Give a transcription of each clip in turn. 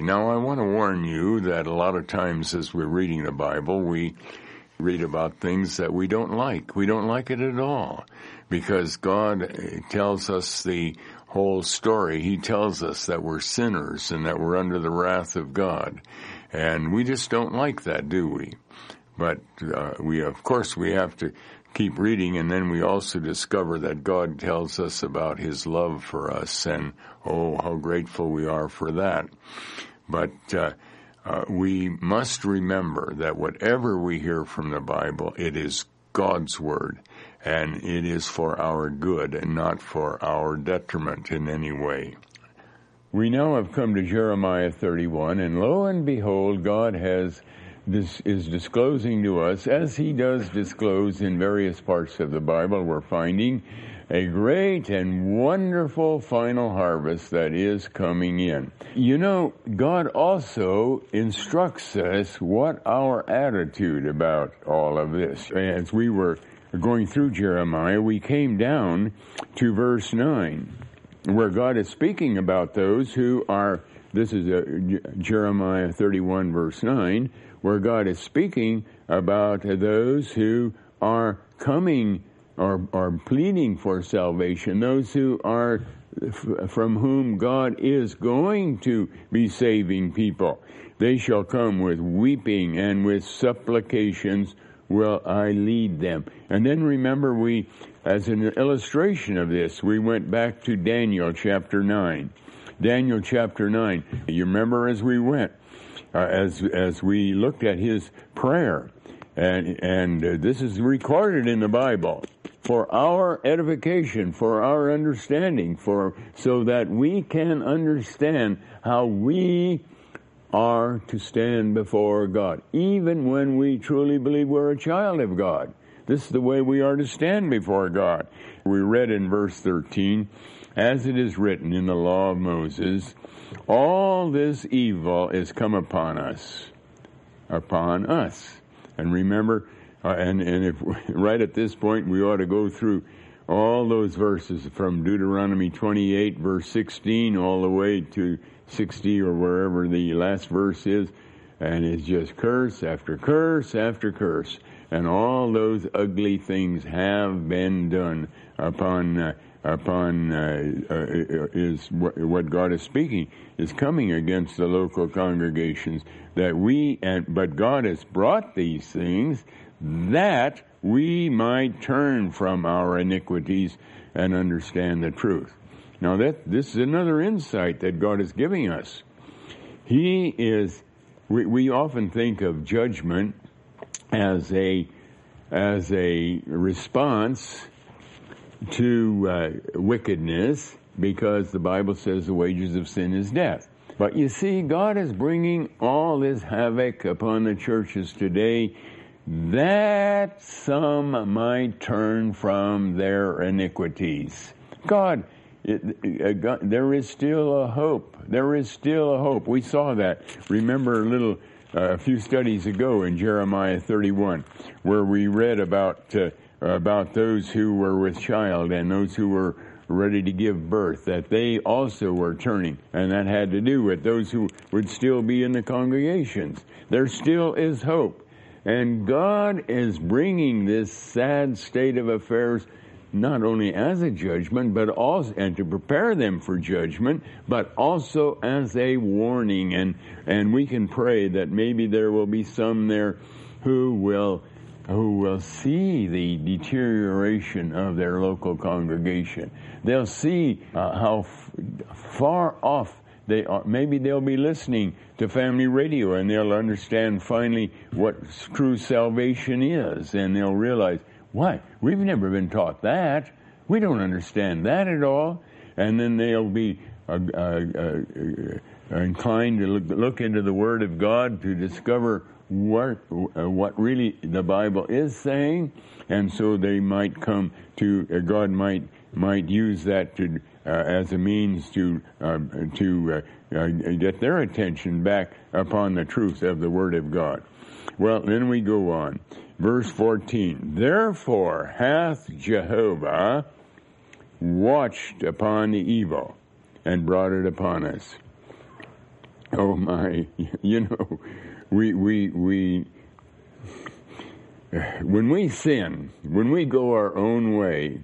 Now, I want to warn you that a lot of times as we're reading the Bible, we read about things that we don't like. We don't like it at all because God tells us the whole story. He tells us that we're sinners and that we're under the wrath of God. And we just don't like that, do we? But we have to keep reading, and then we also discover that God tells us about His love for us, and oh, how grateful we are for that. But we must remember that whatever we hear from the Bible, it is God's Word, and it is for our good and not for our detriment in any way. We now have come to Jeremiah 31, and lo and behold, God is disclosing to us, as He does disclose in various parts of the Bible, we're finding a great and wonderful final harvest that is coming in. You know, God also instructs us what our attitude about all of this. As we were going through Jeremiah, we came down to verse 9. Where God is speaking about those who are, this is Jeremiah 31 verse 9, where God is speaking about those who are coming or are pleading for salvation, those who are from whom God is going to be saving people. They shall come with weeping and with supplications will I lead them. And then remember, we, as an illustration of this, we went back to Daniel chapter 9. Daniel chapter 9. You remember as we went, as we looked at his prayer, and this is recorded in the Bible for our edification, for our understanding, so that we can understand how we are to stand before God, even when we truly believe we're a child of God. This is the way we are to stand before God. We read in verse 13, as it is written in the law of Moses, all this evil is come upon us. And remember, and if right at this point, we ought to go through all those verses from Deuteronomy 28, verse 16, all the way to 60 or wherever the last verse is, and it's just curse after curse after curse, and all those ugly things have been done upon is what God is speaking, is coming against the local congregations, but God has brought these things that we might turn from our iniquities and understand the truth. Now this is another insight that God is giving us. We often think of judgment as a response to wickedness, because the Bible says the wages of sin is death. But you see, God is bringing all this havoc upon the churches today that some might turn from their iniquities. God, there is still a hope. There is still a hope. We saw that. Remember a few studies ago in Jeremiah 31, where we read about those who were with child and those who were ready to give birth, that they also were turning, and that had to do with those who would still be in the congregations. There still is hope, and God is bringing this sad state of affairs not only as a judgment, but also, and to prepare them for judgment, but also as a warning, and we can pray that maybe there will be some there who will see the deterioration of their local congregation. They'll see how far off they are. Maybe they'll be listening to family radio and they'll understand finally what true salvation is, and they'll realize, why? We've never been taught that. We don't understand that at all. And then they'll be inclined to look into the Word of God to discover what really the Bible is saying, and so they might come to God might use that to as a means to get their attention back upon the truth of the Word of God. Well, then we go on, verse 14. Therefore hath Jehovah watched upon the evil and brought it upon us. Oh my, we when we sin, when we go our own way,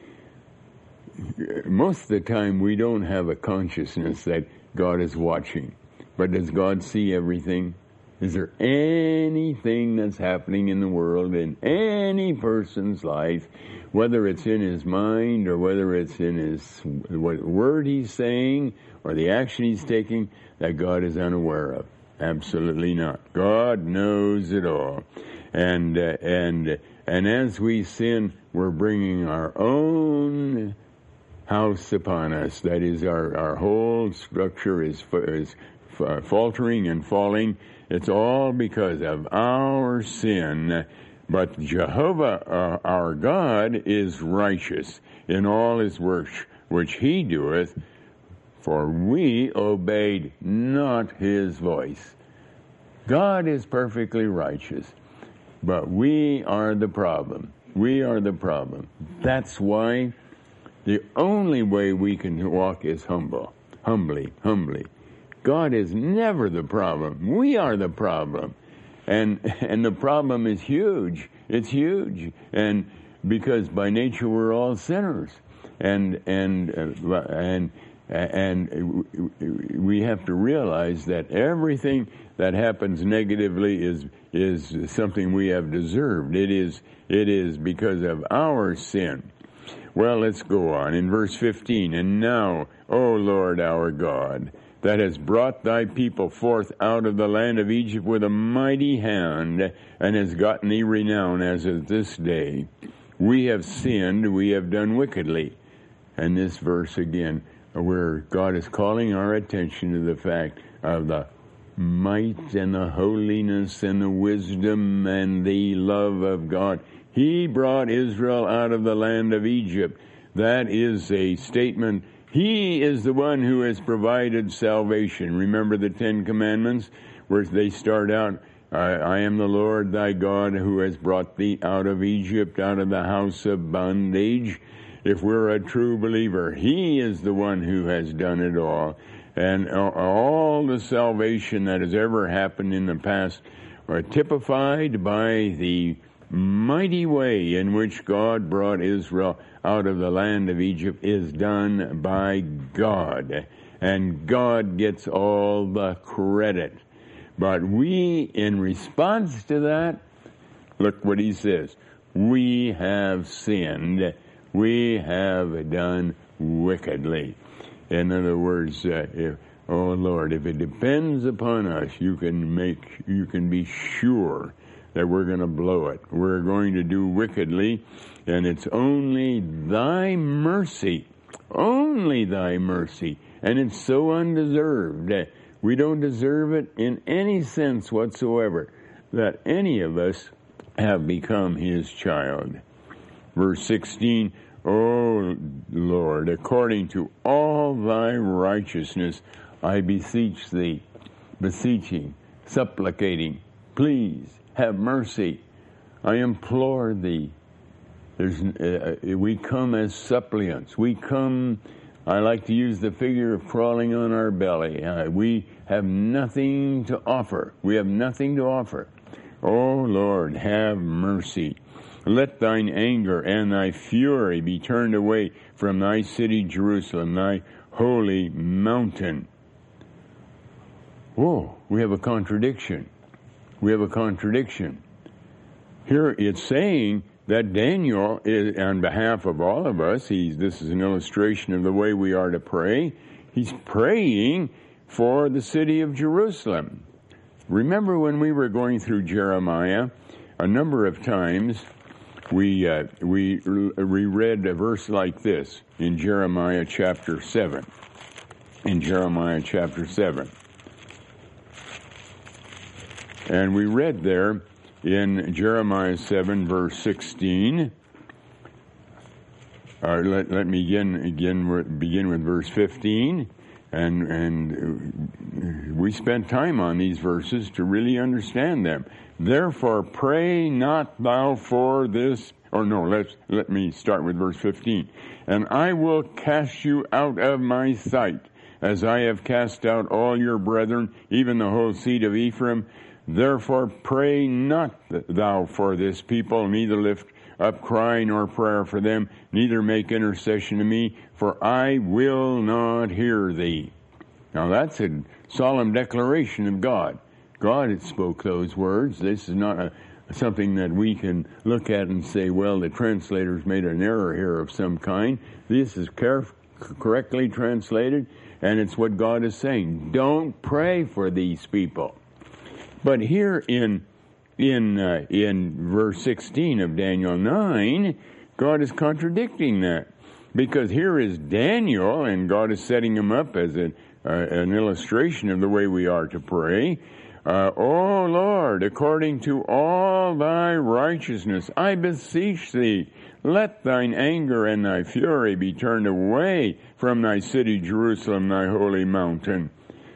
most of the time we don't have a consciousness that God is watching. But does God see everything? Is there anything that's happening in the world, in any person's life, whether it's in his mind or whether it's in his what word he's saying or the action he's taking, that God is unaware of? Absolutely not. God knows it all. And as we sin, we're bringing our own house upon us. That is, our whole structure is faltering and falling. It's all because of our sin. But Jehovah, our God, is righteous in all his works which he doeth, for we obeyed not his voice. God is perfectly righteous, but we are the problem. We are the problem. That's why the only way we can walk is humbly. God is never the problem. We are the problem. And the problem is huge. It's huge. And because by nature we're all sinners. And we have to realize that everything that happens negatively is something we have deserved. It is because of our sin. Well, let's go on. In verse 15, and now, O Lord our God, that has brought thy people forth out of the land of Egypt with a mighty hand, and has gotten thee renown as of this day. We have sinned, we have done wickedly. And this verse again, where God is calling our attention to the fact of the might and the holiness and the wisdom and the love of God. He brought Israel out of the land of Egypt. That is a statement. He is the one who has provided salvation. Remember the Ten Commandments, where they start out, I am the Lord thy God who has brought thee out of Egypt, out of the house of bondage. If we're a true believer, he is the one who has done it all. And all the salvation that has ever happened in the past are typified by the mighty way in which God brought Israel out of the land of Egypt is done by God. And God gets all the credit. But we, in response to that, look what he says. We have sinned. We have done wickedly. In other words, oh Lord, if it depends upon us, you can be sure that we're going to blow it. We're going to do wickedly, and it's only thy mercy, and it's so undeserved. We don't deserve it in any sense whatsoever, that any of us have become his child. Verse 16, O Lord, according to all thy righteousness, I beseech thee, supplicating, please, have mercy. I implore thee. We come as suppliants. We come, I like to use the figure of crawling on our belly. We have nothing to offer. Oh Lord, have mercy. Let thine anger and thy fury be turned away from thy city Jerusalem, thy holy mountain. Whoa, we have a contradiction. Here it's saying that Daniel is, on behalf of all of us, this is an illustration of the way we are to pray. He's praying for the city of Jerusalem. Remember when we were going through Jeremiah, a number of times we read a verse like this in Jeremiah chapter 7. And we read there in Jeremiah 7, verse 16. Let me begin with verse 15. And we spent time on these verses to really understand them. Therefore, pray not thou for this. Let me start with verse 15. And I will cast you out of my sight, as I have cast out all your brethren, even the whole seed of Ephraim. Therefore pray not thou for this people, neither lift up cry nor prayer for them, neither make intercession to me, for I will not hear thee. Now that's a solemn declaration of God. God had spoke those words. This is not something that we can look at and say, well, the translators made an error here of some kind. This is correctly translated, and it's what God is saying. Don't pray for these people. But here in verse 16 of Daniel 9, God is contradicting that. Because here is Daniel, and God is setting him up as an illustration of the way we are to pray. O Lord, according to all thy righteousness, I beseech thee, let thine anger and thy fury be turned away from thy city Jerusalem, thy holy mountain.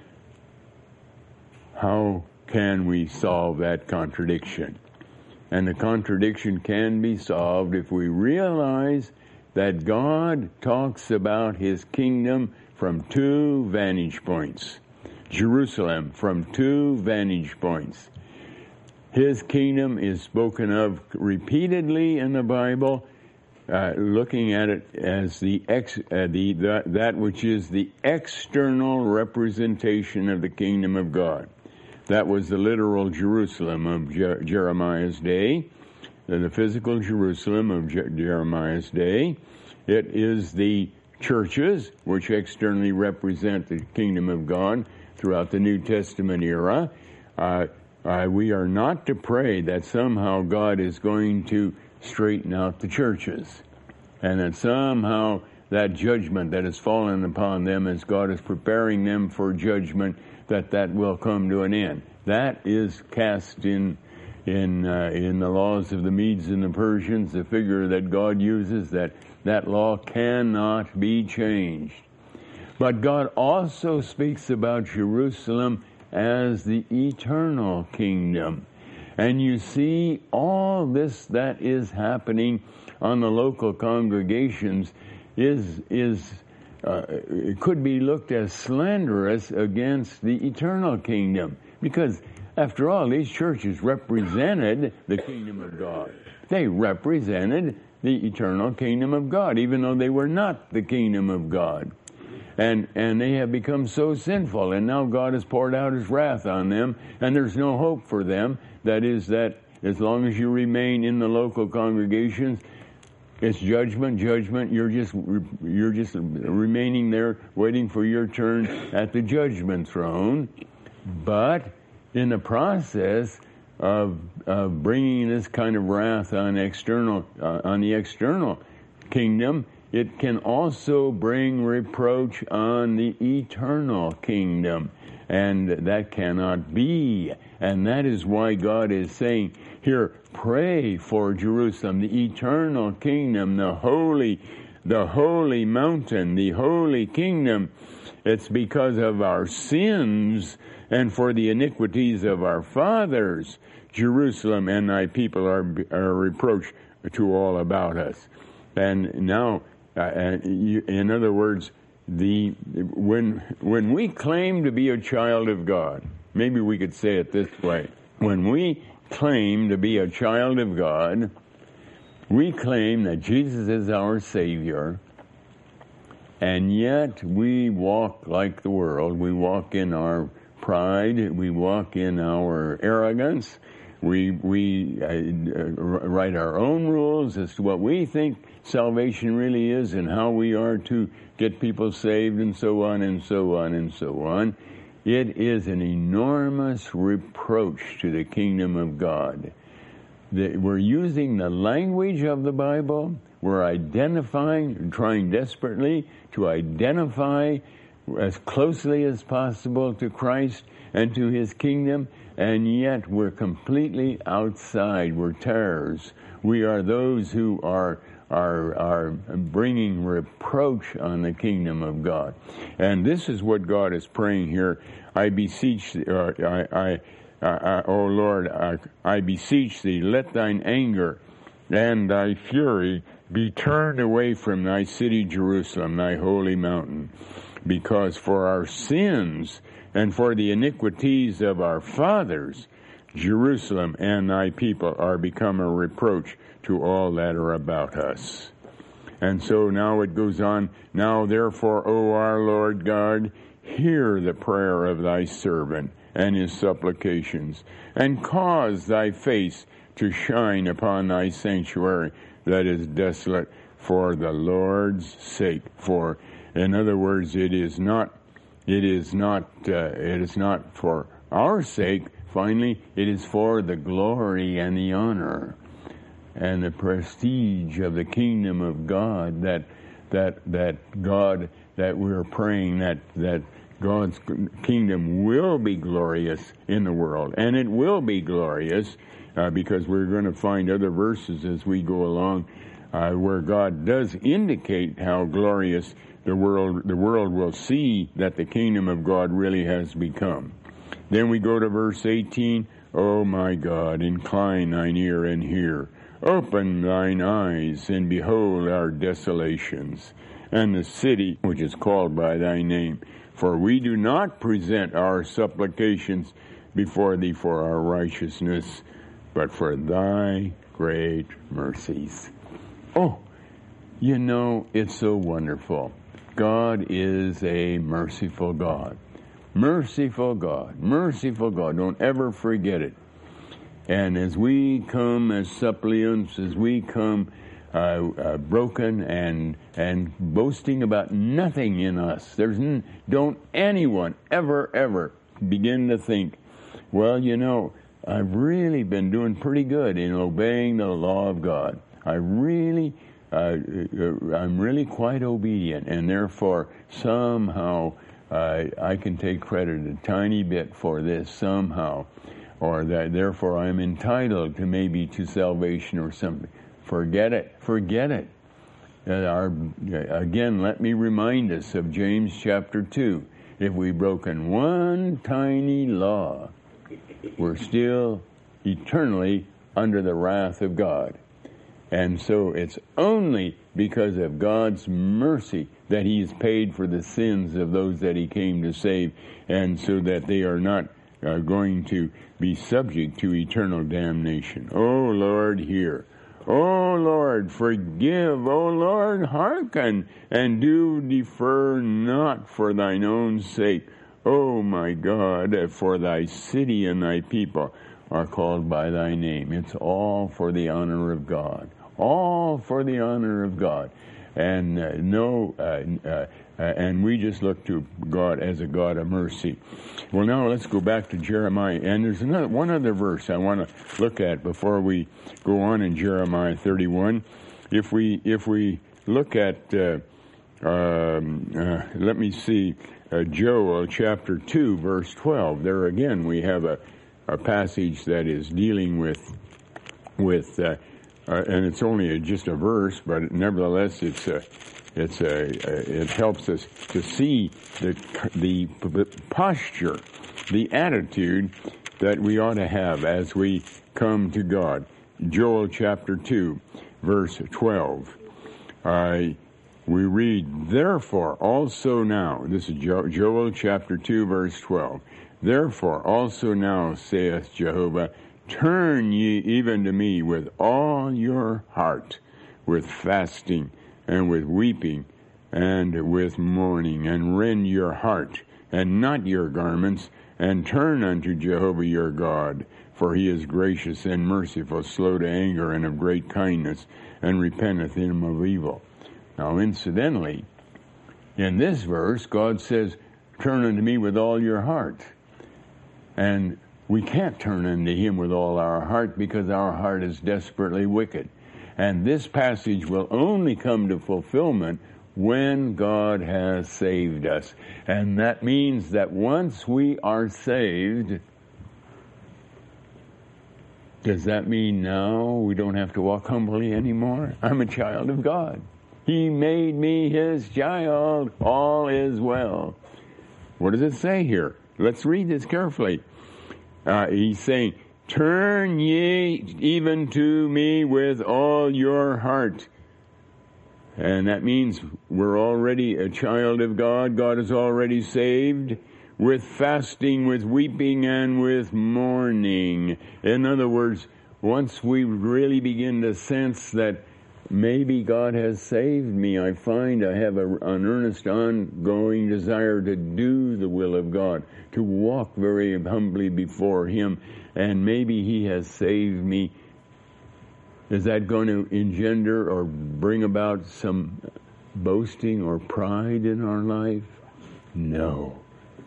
How can we solve that contradiction? And the contradiction can be solved if we realize that God talks about his kingdom from two vantage points. Jerusalem from two vantage points. His kingdom is spoken of repeatedly in the Bible, looking at it as that which is the external representation of the kingdom of God. That was the literal Jerusalem of Jeremiah's day, the physical Jerusalem of Jeremiah's day. It is the churches which externally represent the kingdom of God throughout the New Testament era. We are not to pray that somehow God is going to straighten out the churches, and that somehow that judgment that has fallen upon them as God is preparing them for judgment, that will come to an end. That is cast in the laws of the Medes and the Persians, the figure that God uses, that law cannot be changed. But God also speaks about Jerusalem as the eternal kingdom. And you see all this that is happening on the local congregations it could be looked as slanderous against the eternal kingdom. Because, after all, these churches represented the kingdom of God. They represented the eternal kingdom of God, even though they were not the kingdom of God. And they have become so sinful, and now God has poured out his wrath on them, and there's no hope for them. That is that as long as you remain in the local congregations, it's judgment. You're just remaining there, waiting for your turn at the judgment throne. But in the process of bringing this kind of wrath on the external kingdom, it can also bring reproach on the eternal kingdom. And that cannot be. And that is why God is saying here, pray for Jerusalem, the eternal kingdom, the holy mountain, the holy kingdom. It's because of our sins and for the iniquities of our fathers, Jerusalem and thy people are a reproach to all about us. And now, in other words, when we claim to be a child of God, maybe we could say it this way. When we claim to be a child of God, we claim that Jesus is our Savior, and yet we walk like the world. We walk in our pride. We walk in our arrogance. We write our own rules as to what we think salvation really is and how we are to get people saved and so on and so on and so on. It is an enormous reproach to the kingdom of God. We're using the language of the Bible. We're identifying, trying desperately to identify as closely as possible to Christ and to his kingdom, and yet we're completely outside. We're tares. We are those who are bringing reproach on the kingdom of God. And this is what God is praying here. I beseech thee, O Lord, I beseech thee, let thine anger and thy fury be turned away from thy city Jerusalem, thy holy mountain. because for our sins and for the iniquities of our fathers, Jerusalem and thy people are become a reproach to all that are about us. And so now it goes on, now therefore, O our Lord God, hear the prayer of thy servant and his supplications, and cause thy face to shine upon thy sanctuary that is desolate for the Lord's sake. For, in other words, it is not for our sake. Finally, it is for the glory and the honor and the prestige of the kingdom of God that we're praying that God's kingdom will be glorious in the world, and it will be glorious because we're going to find other verses as we go along where God does indicate how glorious the world will see that the kingdom of God really has become. Then we go to verse 18. O my God, incline thine ear and hear. Open thine eyes and behold our desolations, and the city which is called by thy name. For we do not present our supplications before thee for our righteousness, but for thy great mercies. Oh, you know, it's so wonderful. God is a merciful God. Merciful God. Merciful God. Don't ever forget it. And as we come as suppliants, as we come broken and boasting about nothing in us, don't anyone ever begin to think, well, you know, I've really been doing pretty good in obeying the law of God. I'm really quite obedient, and therefore somehow I can take credit a tiny bit for this somehow, or that therefore I'm entitled to maybe to salvation or something. Forget it. Again, let me remind us of James chapter 2. If we've broken one tiny law, we're still eternally under the wrath of God. And so it's only because of God's mercy that He's paid for the sins of those that He came to save, and so that they are not going to be subject to eternal damnation. O Lord, hear. O Lord, forgive. O Lord, hearken, and do defer not for thine own sake. O my God, for thy city and thy people are called by thy name. It's all for the honor of God. All for the honor of God. And and we just look to God as a God of mercy. Well, now let's go back to Jeremiah. And there's one other verse I want to look at before we go on in Jeremiah 31. If we look at, let me see, Joel chapter 2, verse 12. There again we have a passage that is dealing with and it's only just a verse, but nevertheless it helps us to see the posture, the attitude that we ought to have as we come to God. Joel chapter 2, verse 12. We read, therefore also now, this is Joel chapter 2, verse 12. Therefore also now, saith Jehovah, turn ye even to me with all your heart, with fasting and with weeping and with mourning, and rend your heart and not your garments, and turn unto Jehovah your God, for he is gracious and merciful, slow to anger, and of great kindness, and repenteth him of evil. Now incidentally, in this verse, God says, turn unto me with all your heart. And we can't turn unto Him with all our heart because our heart is desperately wicked. And this passage will only come to fulfillment when God has saved us. And that means that once we are saved, does that mean now we don't have to walk humbly anymore? I'm a child of God. He made me His child. All is well. What does it say here? Let's read this carefully. He's saying, turn ye even to me with all your heart. And that means we're already a child of God. God is already saved with fasting, with weeping, and with mourning. In other words, once we really begin to sense that maybe God has saved me, I find I have an earnest, ongoing desire to do the will of God, to walk very humbly before Him, and maybe He has saved me. Is that going to engender or bring about some boasting or pride in our life? No.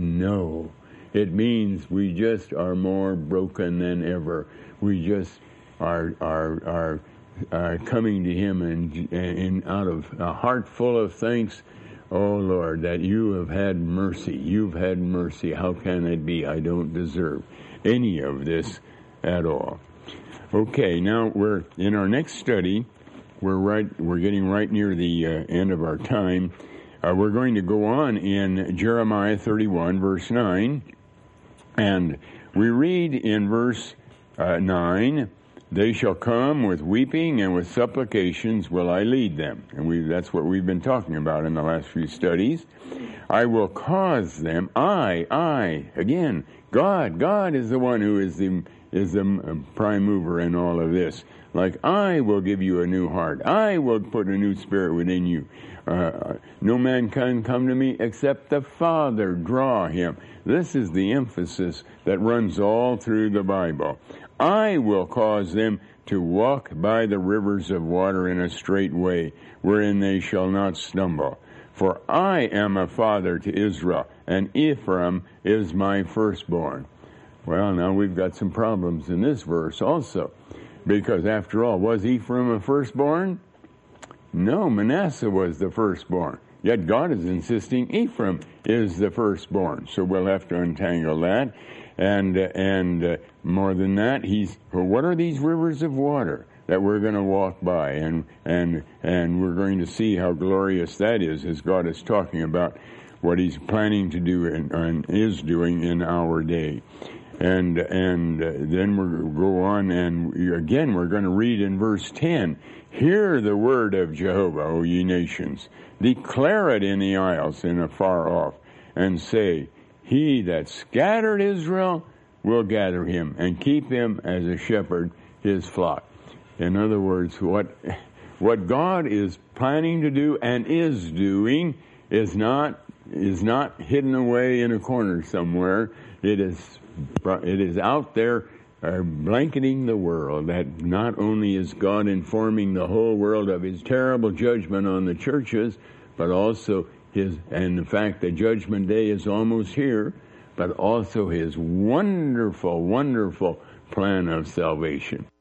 It means we just are more broken than ever. We just are coming to Him and out of a heart full of thanks. Oh Lord, that you have had mercy. You've had mercy. How can it be? I don't deserve any of this at all. Okay, now we're in our next study. We're getting right near the end of our time. We're going to go on in Jeremiah 31, verse 9, and we read in verse 9, "They shall come with weeping and with supplications will I lead them." And that's what we've been talking about in the last few studies. "I will cause them," again, God is the one who is the prime mover in all of this. Like, I will give you a new heart. I will put a new spirit within you. No man can come to me except the Father draw him. This is the emphasis that runs all through the Bible. I will cause them to walk by the rivers of water in a straight way, wherein they shall not stumble. For I am a father to Israel, and Ephraim is my firstborn. Well, now we've got some problems in this verse also, because after all, was Ephraim a firstborn? No, Manasseh was the firstborn. Yet God is insisting Ephraim is the firstborn. So we'll have to untangle that. And more than that, what are these rivers of water that we're going to walk by? And we're going to see how glorious that is as God is talking about what He's planning to do and is doing in our day. And then we'll go on, and again we're going to read in verse 10, "Hear the word of Jehovah, O ye nations. Declare it in the isles and afar off, and say, He that scattered Israel will gather him, and keep him as a shepherd his flock." In other words, what God is planning to do and is doing is not hidden away in a corner somewhere. It is out there blanketing the world, that not only is God informing the whole world of His terrible judgment on the churches, but also the fact that Judgment Day is almost here, but also His wonderful, wonderful plan of salvation.